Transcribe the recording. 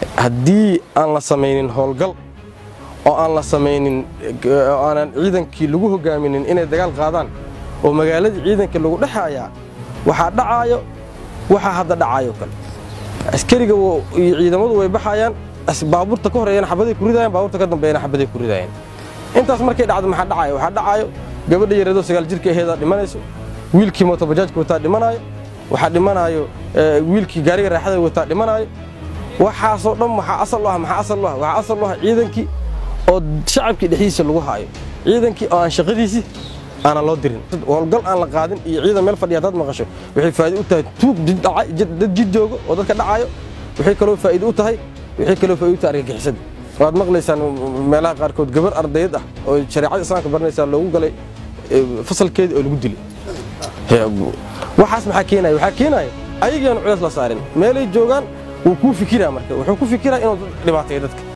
haddii aan la samaynin howlgal oo aan la samaynin aanan ciidankii lagu hogaaminin inay dagaal qaadaan oo magaalada ciidanka lagu dhaxayaa waxa dhacayo waxa hadda dhacayo kale askariga iyo ciidamadu way baxayaan baabuurta ka horeeyana xabaday ku ridayaan baabuurta ka dambeeyana xabaday ku ridayaan intaas markay dhacdo waxa dhacayo gabadha yareedo 9 jirka aheeda dhimanayso wiilkii mooto bajaajka wata dhimanayo waxa dhimanayo wiilkii gaariga raaxada wata dhimanayo waxa soo dhan waxa asal ah ciidankii oo shacabkii dhaxiisa lagu haayo ciidankii oo aan shaqadiisii أنا لا أدري والقل أنا لقادين يعيد مال فدياتات مقشة وحي فائدة أوتها توك جد جوجو وذاك دعاية وحي كلو فائدة أوتها وحي كلو فائدة أرجع حسد وهذا مغلس أنا ملاها قاركود جبر أرضية وشريعة إنسان كبرنا إنسان لو قال فصل كيد أو الجدلي وحاسم حكينا أي جان عياط لصارين مالي جوجان وكوف فكرة مركب وحكوف فكرة إنه رباطيتك